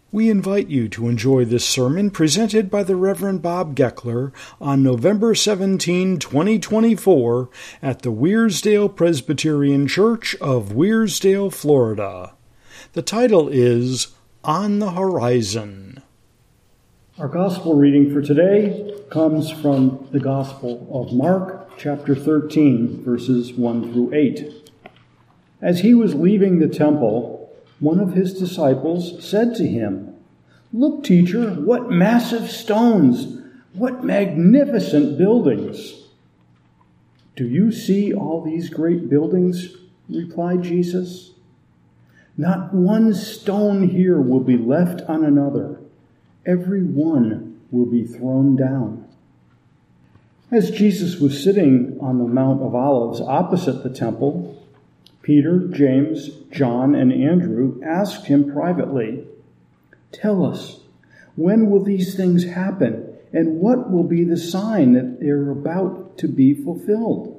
We invite you to enjoy this sermon presented by the Reverend Bob Geckler on November 17, 2024 at the Weirsdale Presbyterian Church of Weirsdale, Florida. The title is On the Horizon. Our gospel reading for today comes from the Gospel of Mark, chapter 13, verses 1 through 8. As he was leaving the temple, one of his disciples said to him, "Look, teacher, what massive stones, what magnificent buildings." "Do you see all these great buildings?" replied Jesus. "Not one stone here will be left on another. Every one will be thrown down." As Jesus was sitting on the Mount of Olives opposite the temple, Peter, James, John, and Andrew asked him privately, "Tell us, when will these things happen, and what will be the sign that they're about to be fulfilled?"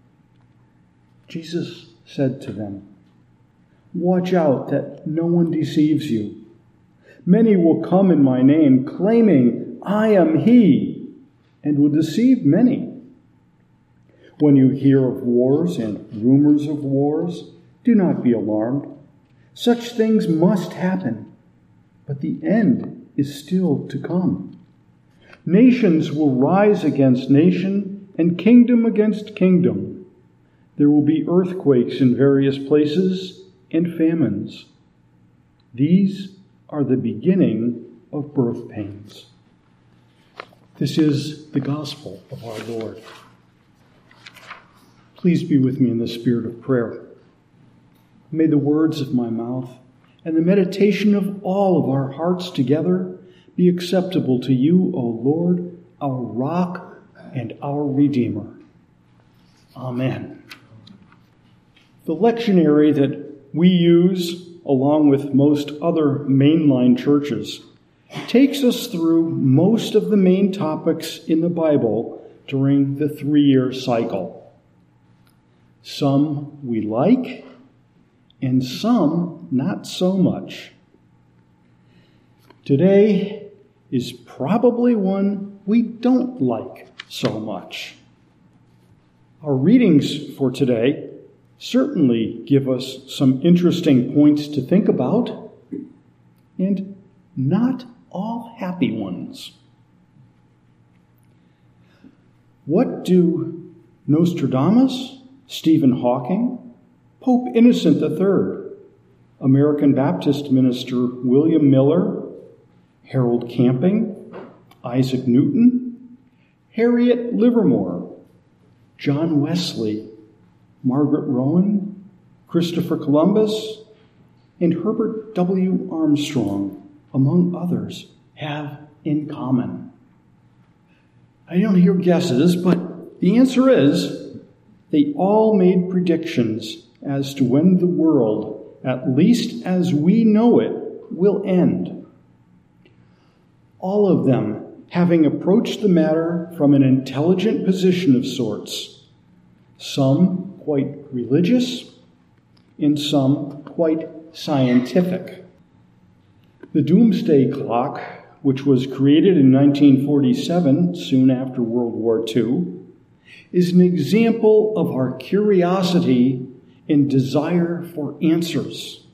Jesus said to them, "Watch out that no one deceives you. Many will come in my name, claiming, 'I am he,' and will deceive many. When you hear of wars and rumors of wars, do not be alarmed. Such things must happen, but the end is still to come. Nations will rise against nation and kingdom against kingdom. There will be earthquakes in various places and famines. These are the beginning of birth pains." This is the gospel of our Lord. Please be with me in the spirit of prayer. May the words of my mouth and the meditation of all of our hearts together be acceptable to you, O Lord, our rock and our Redeemer. Amen. The lectionary that we use, along with most other mainline churches, takes us through most of the main topics in the Bible during the 3-year cycle. Some we like, and some not so much. Today is probably one we don't like so much. Our readings for today certainly give us some interesting points to think about, and not all happy ones. What do Nostradamus, Stephen Hawking, Pope Innocent III, American Baptist minister William Miller, Harold Camping, Isaac Newton, Harriet Livermore, John Wesley, Margaret Rowan, Christopher Columbus, and Herbert W. Armstrong, among others, have in common? I don't hear guesses, but the answer is they all made predictions as to when the world, at least as we know it, will end. All of them having approached the matter from an intelligent position of sorts, some quite religious and some quite scientific. The Doomsday Clock, which was created in 1947, soon after World War II, is an example of our curiosity and desire for answers.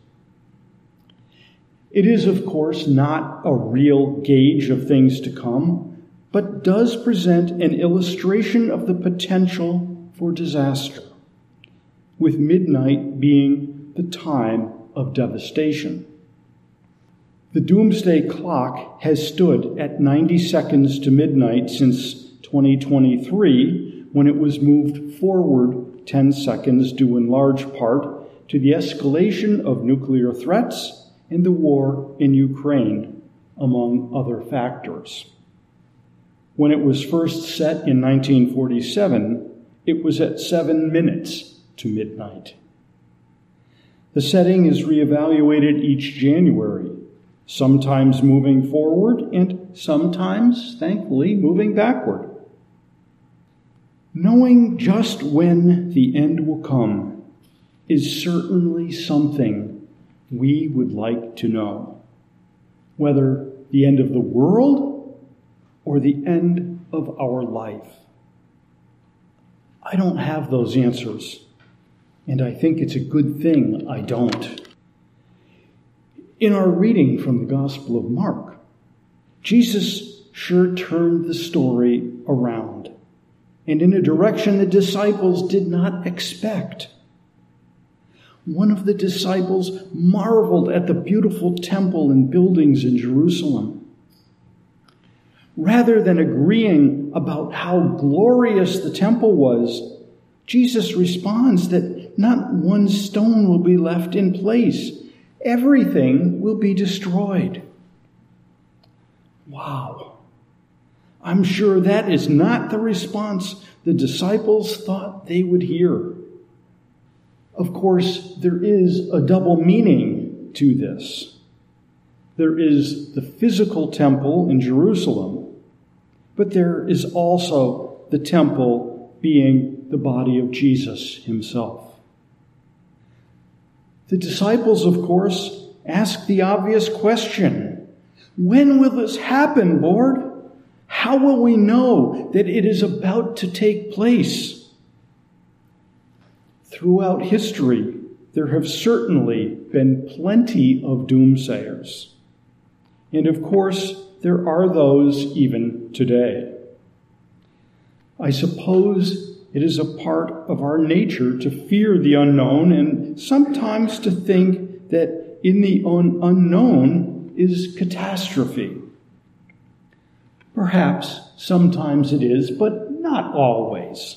It is, of course, not a real gauge of things to come, but does present an illustration of the potential for disaster, with midnight being the time of devastation. The Doomsday Clock has stood at 90 seconds to midnight since 2023, when it was moved forward 10 seconds due in large part to the escalation of nuclear threats and the war in Ukraine, among other factors. When it was first set in 1947, it was at 7 minutes to midnight. The setting is reevaluated each January, sometimes moving forward and sometimes, thankfully, moving backward. Knowing just when the end will come is certainly something we would like to know. whether the end of the world or the end of our life? I don't have those answers, and I think it's a good thing I don't. In our reading from the Gospel of Mark, Jesus sure turned the story around, and in a direction the disciples did not expect. One of the disciples marveled at the beautiful temple and buildings in Jerusalem. Rather than agreeing about how glorious the temple was, Jesus responds that not one stone will be left in place. Everything will be destroyed. Wow. I'm sure that is not the response the disciples thought they would hear. Of course, there is a double meaning to this. There is the physical temple in Jerusalem, but there is also the temple being the body of Jesus himself. The disciples, of course, ask the obvious question, when will this happen, Lord? How will we know that it is about to take place? Throughout history, there have certainly been plenty of doomsayers. And of course, there are those even today. I suppose it is a part of our nature to fear the unknown and sometimes to think that in the unknown is catastrophe. Perhaps sometimes it is, but not always.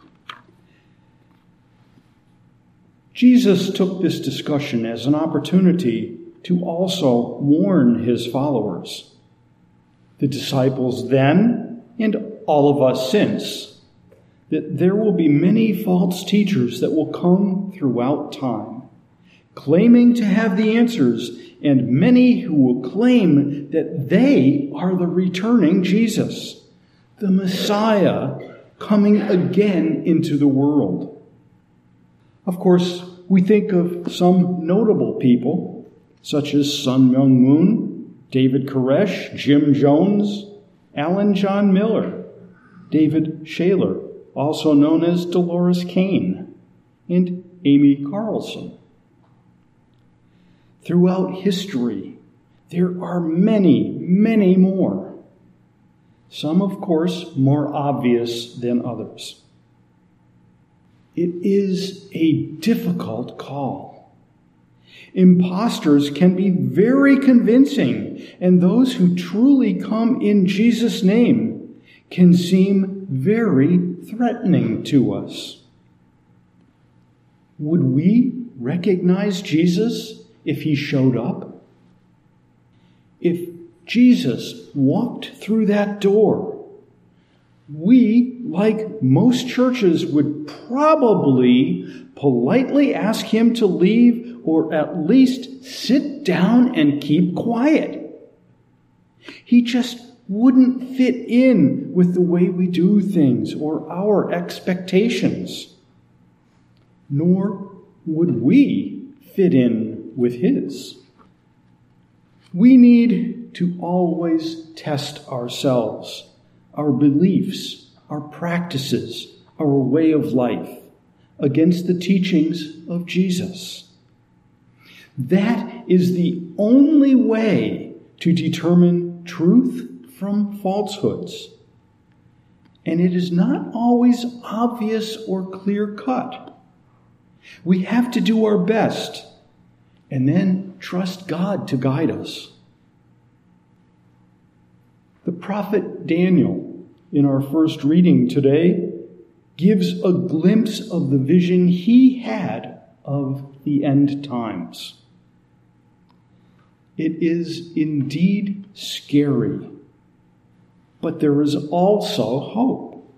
Jesus took this discussion as an opportunity to also warn his followers, the disciples then and all of us since, that there will be many false teachers that will come throughout time, claiming to have the answers, and many who will claim that they are the returning Jesus, the Messiah coming again into the world. Of course, we think of some notable people, such as Sun Myung Moon, David Koresh, Jim Jones, Alan John Miller, David Shaler, also known as Dolores Kane, and Amy Carlson. Throughout history, there are many, many more. Some, of course, more obvious than others. It is a difficult call. Imposters can be very convincing, and those who truly come in Jesus' name can seem very threatening to us. Would we recognize Jesus if he showed up? If Jesus walked through that door, we, like most churches, would probably politely ask him to leave or at least sit down and keep quiet. He just wouldn't fit in with the way we do things or our expectations. Nor would we fit in with his. We need to always test ourselves, our beliefs, our practices, our way of life against the teachings of Jesus. That is the only way to determine truth from falsehoods. And it is not always obvious or clear-cut. We have to do our best and then trust God to guide us. The prophet Daniel, in our first reading today, gives a glimpse of the vision he had of the end times. It is indeed scary, but there is also hope.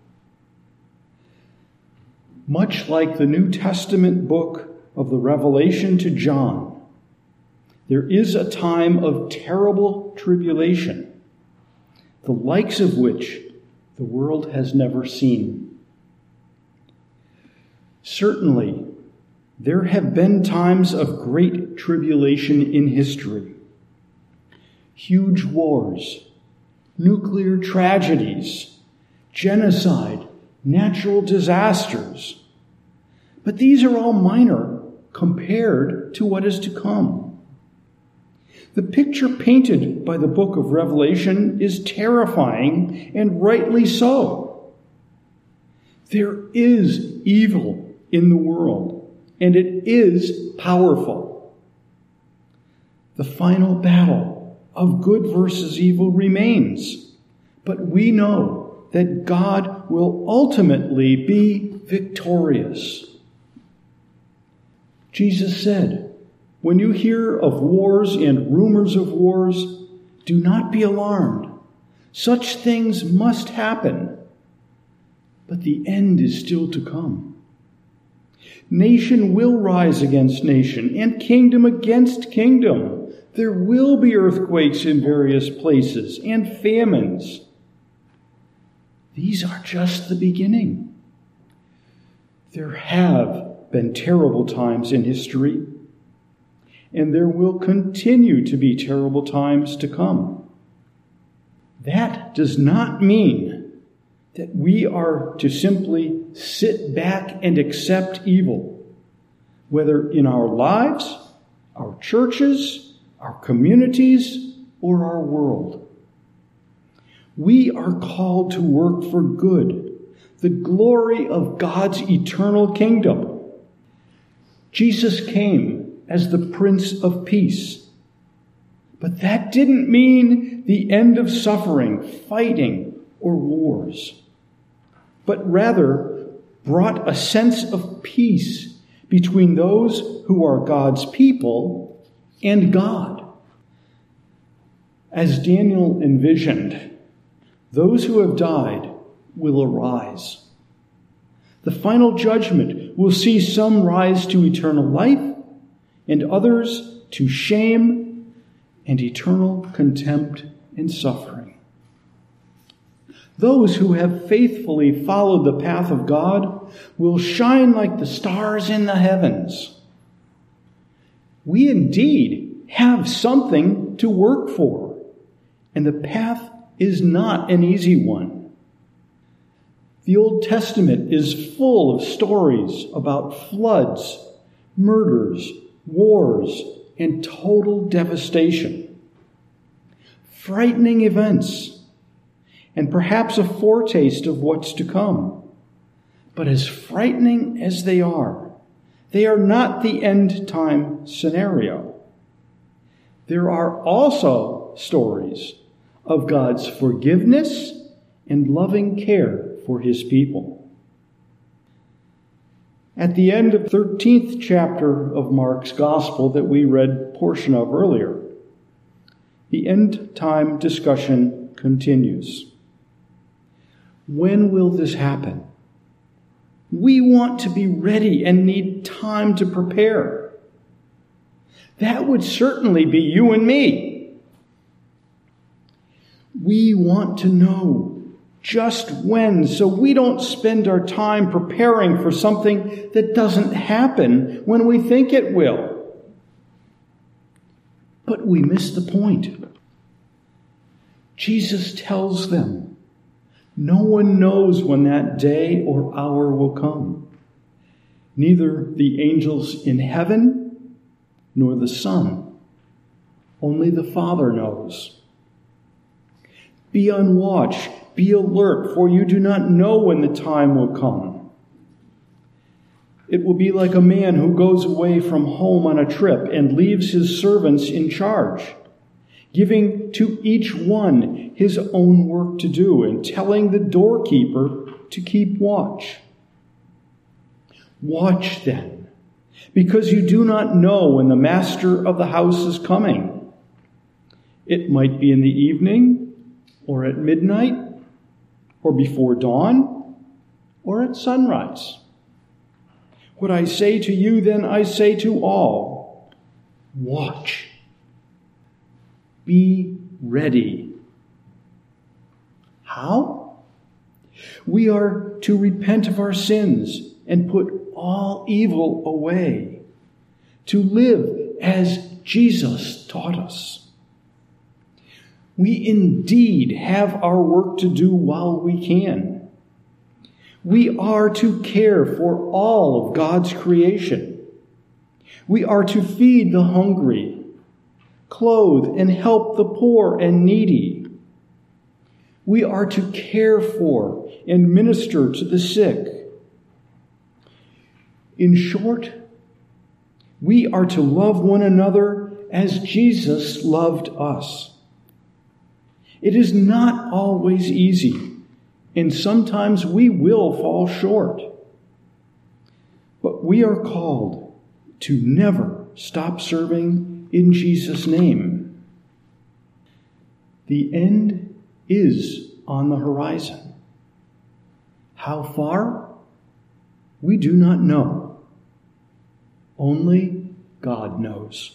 Much like the New Testament book of the Revelation to John, there is a time of terrible tribulation, the likes of which the world has never seen. Certainly, there have been times of great tribulation in history. huge wars, nuclear tragedies, genocide, natural disasters. But these are all minor compared to what is to come. The picture painted by the book of Revelation is terrifying, and rightly so. There is evil in the world, and it is powerful. The final battle of good versus evil remains, but we know that God will ultimately be victorious. Jesus said, "When you hear of wars and rumors of wars, do not be alarmed. Such things must happen, but the end is still to come. Nation will rise against nation, and kingdom against kingdom. There will be earthquakes in various places, and famines. These are just the beginning. There have been terrible times in history, and there will continue to be terrible times to come. That does not mean that we are to simply sit back and accept evil, whether in our lives, our churches, our communities, or our world. We are called to work for good, the glory of God's eternal kingdom. Jesus came as the Prince of Peace. But that didn't mean the end of suffering, fighting, or wars, but rather brought a sense of peace between those who are God's people and God. As Daniel envisioned, those who have died will arise. The final judgment will see some rise to eternal life, and others to shame and eternal contempt and suffering. Those who have faithfully followed the path of God will shine like the stars in the heavens. We indeed have something to work for, and the path is not an easy one. The Old Testament is full of stories about floods, murders, wars, and total devastation. Frightening events, and perhaps a foretaste of what's to come. But as frightening as they are not the end time scenario. There are also stories of God's forgiveness and loving care for his people. At the end of the 13th chapter of Mark's Gospel that we read a portion of earlier, the end time discussion continues. When will this happen? We want to be ready and need time to prepare. That would certainly be you and me. We want to know just when, so we don't spend our time preparing for something that doesn't happen when we think it will. But we miss the point. Jesus tells them, no one knows when that day or hour will come. Neither the angels in heaven nor the Son. Only the Father knows. Be on watch. Be alert, for you do not know when the time will come. It will be like a man who goes away from home on a trip and leaves his servants in charge, giving to each one his own work to do and telling the doorkeeper to keep watch. Watch then, because you do not know when the master of the house is coming. It might be in the evening, or at midnight, or before dawn, or at sunrise. What I say to you, then I say to all, watch. Be ready. How? We are to repent of our sins and put all evil away, to live as Jesus taught us. We indeed have our work to do while we can. We are to care for all of God's creation. We are to feed the hungry, clothe and help the poor and needy. We are to care for and minister to the sick. In short, we are to love one another as Jesus loved us. It is not always easy, and sometimes we will fall short. But we are called to never stop serving in Jesus' name. The end is on the horizon. How far? We do not know. Only God knows.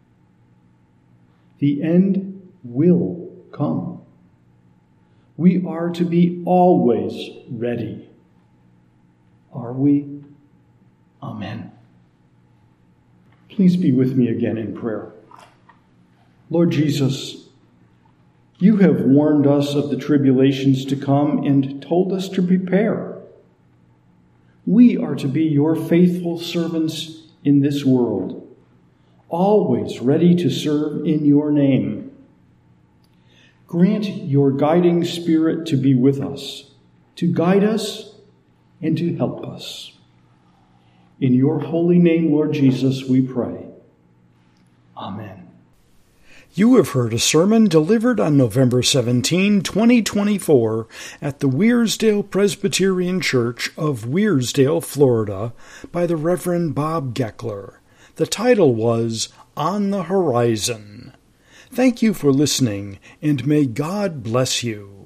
The end will come. We are to be always ready. Are we? Amen. Please be with me again in prayer. Lord Jesus, you have warned us of the tribulations to come and told us to prepare. We are to be your faithful servants in this world, always ready to serve in your name. Grant your guiding Spirit to be with us, to guide us, and to help us. In your holy name, Lord Jesus, we pray. Amen. You have heard a sermon delivered on November 17, 2024, at the Weirsdale Presbyterian Church of Weirsdale, Florida, by the Reverend Bob Geckler. The title was On the Horizon. Thank you for listening, and may God bless you.